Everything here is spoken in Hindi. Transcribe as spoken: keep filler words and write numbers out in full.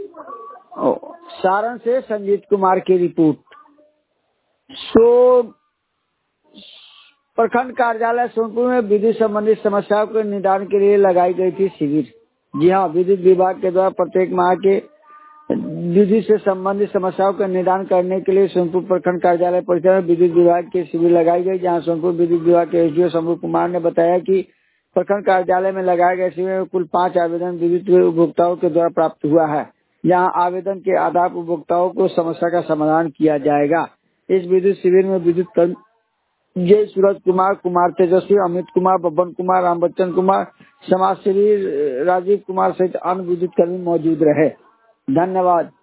ओ, सारण से संजीत कुमार की रिपोर्ट। सो प्रखंड कार्यालय सोनपुर में विद्युत संबंधी समस्याओं के निदान के लिए लगाई गई थी शिविर। जी हाँ, विद्युत विभाग के द्वारा प्रत्येक माह के विद्युत से संबंधित समस्याओं का निदान करने के लिए सोनपुर प्रखंड कार्यालय परिसर में विद्युत विभाग की शिविर लगाई गई, जहां सोनपुर विद्युत विभाग के एसडीओ शंभू कुमार ने बताया कि प्रखंड कार्यालय में लगाए गए शिविर में कुल पाँच आवेदन विद्युत उपभोक्ताओं के द्वारा प्राप्त हुआ है। यहाँ आवेदन के आधार पर उपभोक्ताओं को समस्या का समाधान किया जाएगा। इस विद्युत शिविर में विद्युत जय सूरज कुमार, कुमार तेजस्वी, अमित कुमार, बब्बन कुमार, राम बच्चन कुमार, समाजसेवी राजीव कुमार सहित अन्य विद्युत कर्मी मौजूद रहे। धन्यवाद।